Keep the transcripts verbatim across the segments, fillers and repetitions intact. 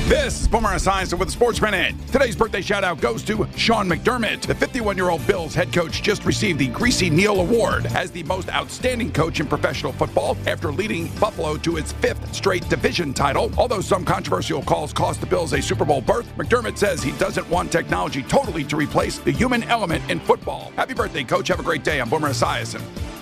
This is Boomer Esiason with the Sports Minute. Today's birthday shout-out goes to Sean McDermott. The fifty-one-year-old Bills head coach just received the Greasy Neal Award as the most outstanding coach in professional football after leading Buffalo to its fifth straight division title. Although some controversial calls cost the Bills a Super Bowl berth, McDermott says he doesn't want technology totally to replace the human element in football. Happy birthday, Coach. Have a great day. I'm Boomer Esiason.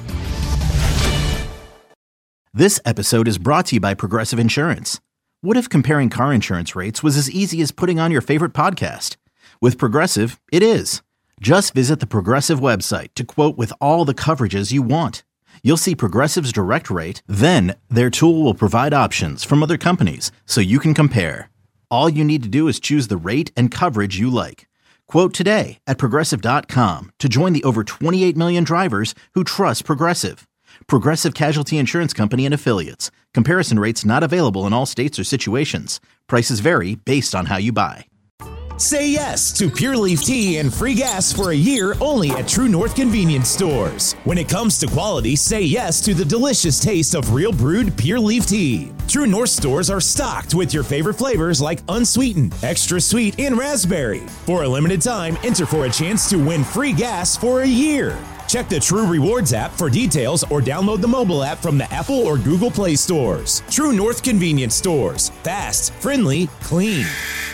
This episode is brought to you by Progressive Insurance. What if comparing car insurance rates was as easy as putting on your favorite podcast? With Progressive, it is. Just visit the Progressive website to quote with all the coverages you want. You'll see Progressive's direct rate, then their tool will provide options from other companies so you can compare. All you need to do is choose the rate and coverage you like. Quote today at Progressive dot com to join the over twenty-eight million drivers who trust Progressive. Progressive Casualty Insurance Company and Affiliates. Comparison rates not available in all states or situations. Prices vary based on how you buy. Say yes to Pure Leaf Tea and free gas for a year only at True North Convenience Stores. When it comes to quality, say yes to the delicious taste of real brewed Pure Leaf Tea. True North stores are stocked with your favorite flavors like unsweetened, extra sweet, and raspberry. For a limited time, enter for a chance to win free gas for a year. Check the True Rewards app for details or download the mobile app from the Apple or Google Play stores. True North Convenience Stores. Fast, friendly, clean.